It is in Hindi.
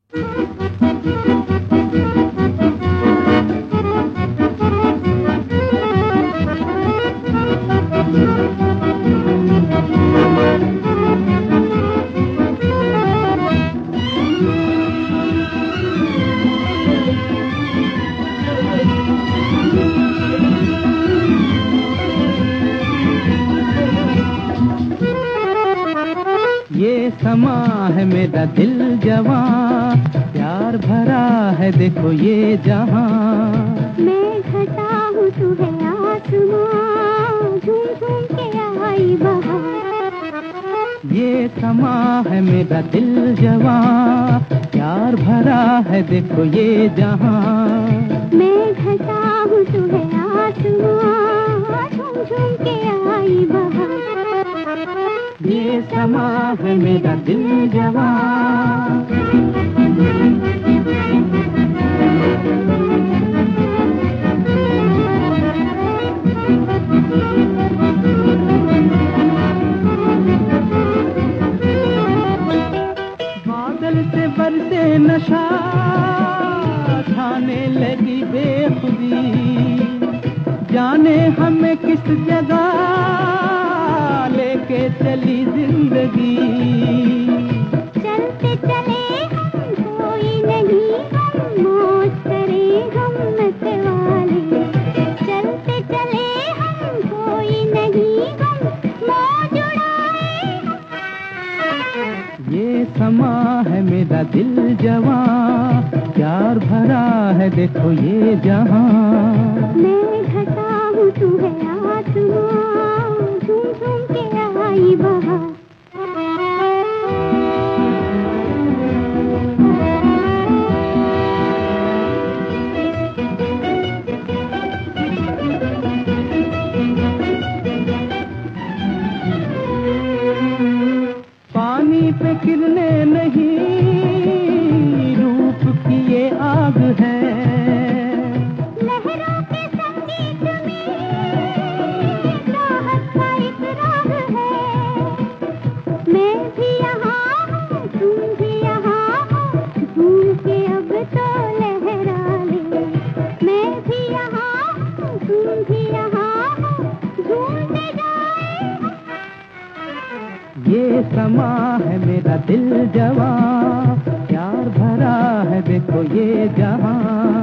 ये समा है मेरा दिल जवां, प्यार भरा है देखो ये जहां। मैं घटा हूँ तू है आसमां, झूम झूम के आई बहार। ये समा है मेरा दिल जवां, प्यार भरा है देखो ये जहां। मैं घटा हूँ तू है आसमां, झूम झूम के आई बहार। ये समा है मेरा दिल जवां। बादल से बरसे नशा, छाने लगी बेखुदी, जाने हमें किस जगह लेके चली जिंदगी। चलते चले हम कोई नहीं, हम मौज करें हम मतवाले। चलते चले हम कोई नहीं, हम मौज उड़ाए। ये समा है मेरा दिल जवां, प्यार भरा है देखो ये जहां। मैं घटा हूँ तू है आसमां, झूम झूम के आई बहार। पानी पे किरने नहीं, रूप की ये आग है। लहरों के संगीत में राहत का एक राग है। मैं भी यहाँ हूँ तुम भी यहाँ हो, झूम के अब तो लहरा ले। मैं भी यहाँ हूँ तुम भी यहाँ हो, झूमते जाए। ये समा है मेरा दिल जवां, प्यार भरा है देखो ये जहां।